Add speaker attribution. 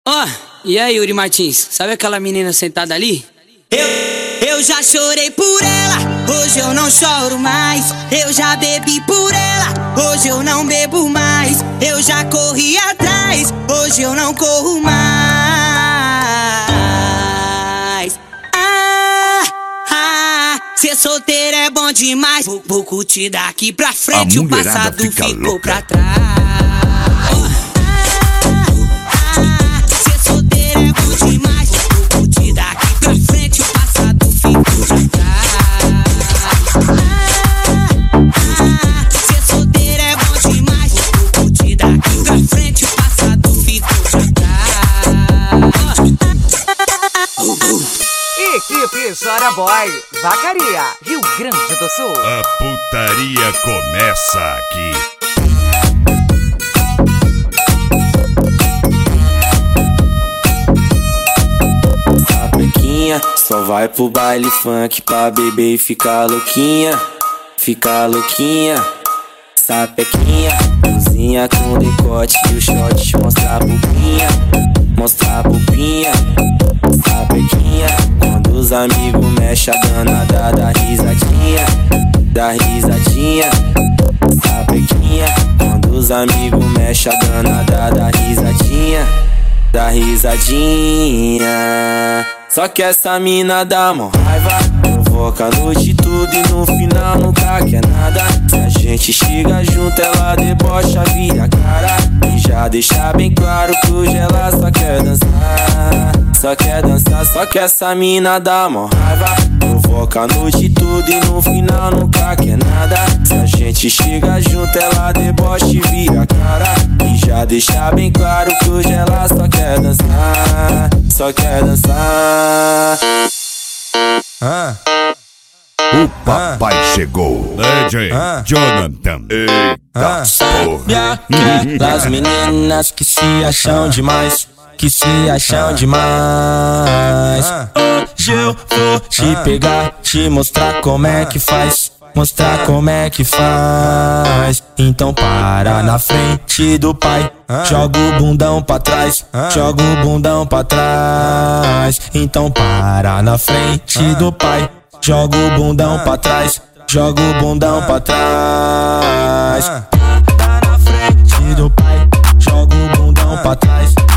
Speaker 1: Ó, e aí, Yuri Martins, sabe aquela menina sentada ali?
Speaker 2: Eu já chorei por ela, hoje eu não choro mais. Eu já bebi por ela, hoje eu não bebo mais. Eu já corri atrás, hoje eu não corro mais. Ser solteiro é bom demais. Vou curtir daqui pra frente, o passado ficou louca pra trás. Ser solteiro é bom demais. Vou curtir daqui pra frente, o passado ficou pra trás. Ser solteiro é bom demais. Vou curtir daqui pra frente, o passado ficou pra trás.
Speaker 3: Equipe Chora Boy, Vacaria, Rio Grande do Sul.
Speaker 4: A putaria começa aqui.
Speaker 5: Sapequinha, só vai pro baile funk pra beber e ficar louquinha. Ficar louquinha. Sapequinha, cozinha com decote e o short mostra a bubinha. Mostra a bubinha. Sapequinha, quando os amigos mexem a danada dá risadinha. Dá risadinha. Sapequinha, quando os amigos mexem a danada dá risadinha. Dá risadinha. Só que essa mina dá mó raiva, provoca a noite tudo e no final nunca quer nada. Se a gente chega junto ela debocha, vira a cara e já deixa bem claro que hoje ela só quer dançar. Só quer dançar, só que essa mina dá mó raiva, provoca a noite tudo e no final nunca quer nada. Se a gente chega junto ela debocha e vira a cara e já deixa bem claro que hoje ela só quer dançar. Só quer dançar.
Speaker 4: O papai chegou. DJ Jonathan. Eita porra.
Speaker 5: Das meninas que se acham demais, que se acham demais. Hoje eu vou te pegar, te mostrar como é que faz. Mostrar como é que faz. Então para na frente do pai, joga o bundão pra trás, joga o bundão pra trás. Então para na frente do pai, joga o bundão pra trás, joga o bundão pra trás. Para na frente do pai, joga o bundão pra trás,